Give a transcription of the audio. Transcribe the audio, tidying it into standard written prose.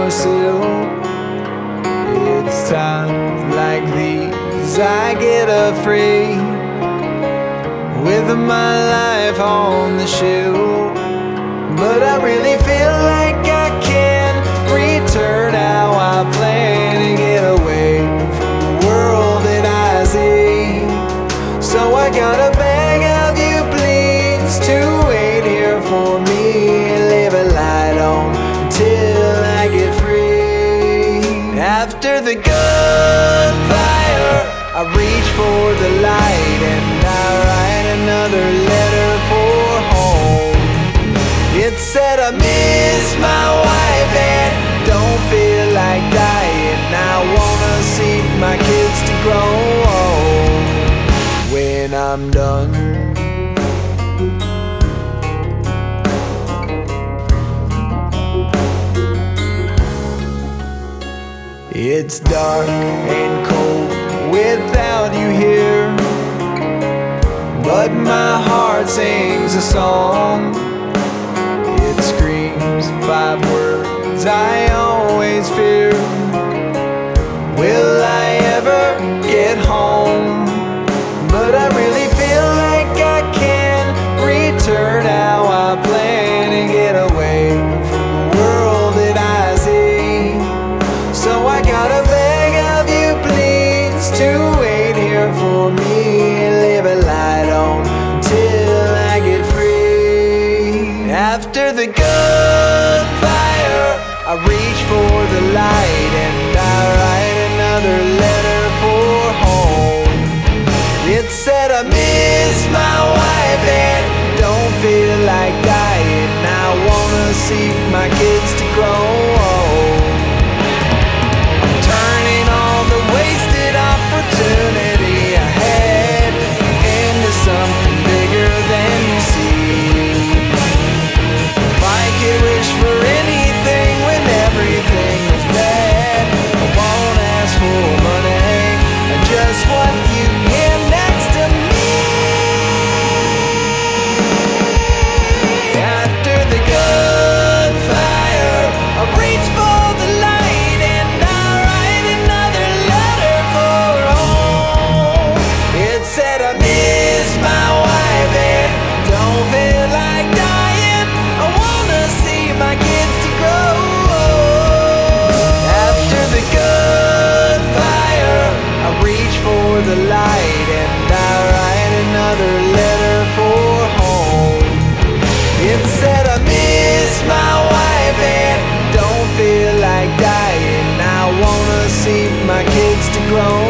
seal. It's times like these I get afraid, with my life on the shelf. But I really feel like I can return how I plan to get away from the world that I see. So I gotta beg of you, please, to wait here for me and leave a light on till I get free. After the gunfire, I reach for the light and I write another letter for home. It said I miss my wife and don't feel like dying. I wanna see my kids to grow old when I'm done. It's dark and cold without you here, but my heart sings a song. It screams 5 words I always fear. Will I ever get home? But I really feel like I can return how I plan to get away from the world that I see. So I gotta beg of you, please, to wait here for me and leave a light on till I get free. After the gunfire, I reach for the light and I write another letter for home. It said I miss my wife and don't feel like dying. I wanna see my kids to grow old. I'm turning all the wasted opportunity I had into something bigger than you see. If I could wish for anything when everything was bad, I won't ask for money, I just want you here next to me. After the gunfire, I reach for the light and I write another letter for home. It said I miss my wife and don't feel like dying. I wanna see my kids to grow old. After the gunfire, I reach for the light and I write another letter for home. It said I miss my wife and don't feel like dying. I wanna see my kids to grow